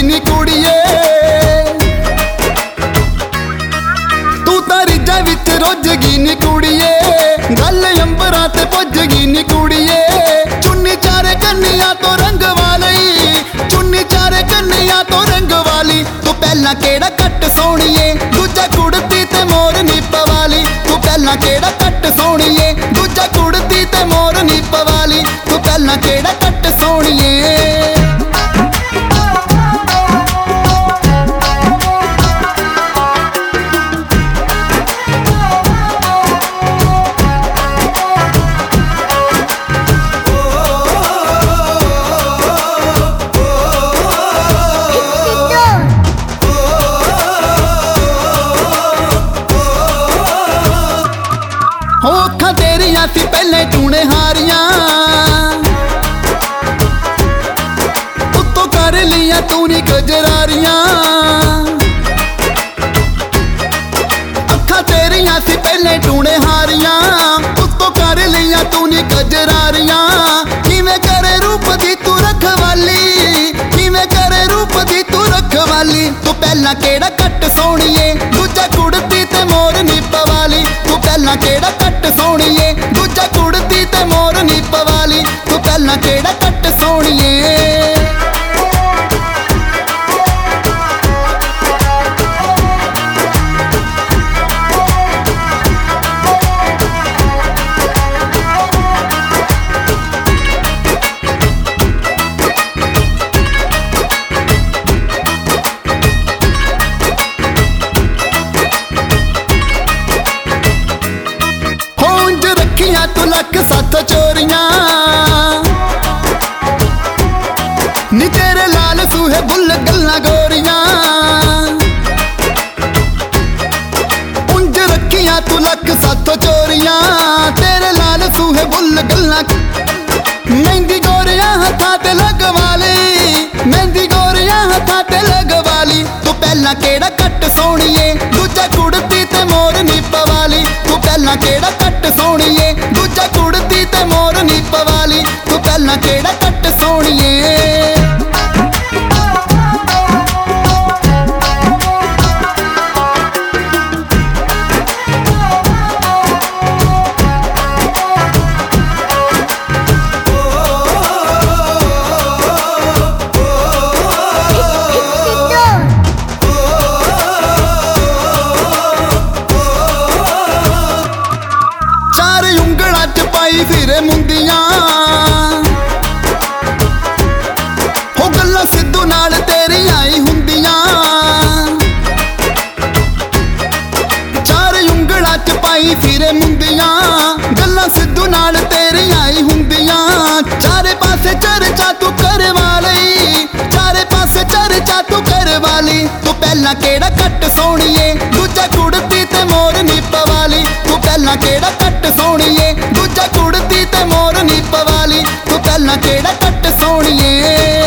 नी कुड़िए, तू तां रिझां विच रुझगी नी कुड़िए, गल अंबरां ते पुजगी नी कुड़िए। चुन्नी चारे कन्नियां तो रंग वाली, चुन्नी चारे कन्नियां तो रंग वाली, तू पहलां केड़ा कट सोहणीए, दूजा कुड़ती ते मोर नी पवाली। तू पहलां केड़ा कट सोहणीए, दूजा कुड़ती ते मोर नी पवाली, तू पहलां केड़ा कट सोहणीए। अखां तेरियां सी पहले टूने हारियां, उत्तों कर लिया तू नी गजरारियां। अखां तेरियां सी पहले टूने हारियां, उत्तों कर लिया तू नी गजरारियां। किवें करे रूप दी तू रखवाली, किवें करे रूप दी तू रखवाली, तू पहलां केड़ा कट सोहणीए, दूजा कुड़ती ते मोर नी पवाली। तू पहलां केड़ा कट सोहणीए, दूजा कुड़ती ते मोर नी पवाली, तू पहलां केड़ा कट सोहणीए। तू लख सत चोरियां नी तेरे लाल सूहे बुल गल्लां गोरियां, उंज रखियां तू लख सत चोरियां, तेरे लाल सूहे बुल गल्लां। मेहंदी गोरियां हत्थां ते लगवाली, मेहंदी गोरियां हत्थां ते लगवाली, तू पहलां केड़ा कट सोहणीए, दूजा कुड़ती ते मोर नी पवाली। तू पहलां केड़ा कट सोहणीए, दूजा कुड़ती ते मोर नी पवाली, तू पहलां केड़ा कट सोहणीए। पाई फिरे मुंदियां हो गल्लां सिद्धू नाल तेरियां ही हुंदियां, चार उंगलां च पाई फिरे मुंदियां, गल्लां सिद्धू नाल तेरियां ही हुंदियां। चारे पासे चर्चा तू करवाली, चारे पासे चर्चा तू करवाली, तू पहलां केड़ा कट सोहणीए, दूजा कुड़ती ते मोर नी पवाली। तू पहलां केड़ा कट सोहणीए, दूजा कुड़ती ते मोर नी पवाली, तू पहलां केड़ा कट सोहणीए।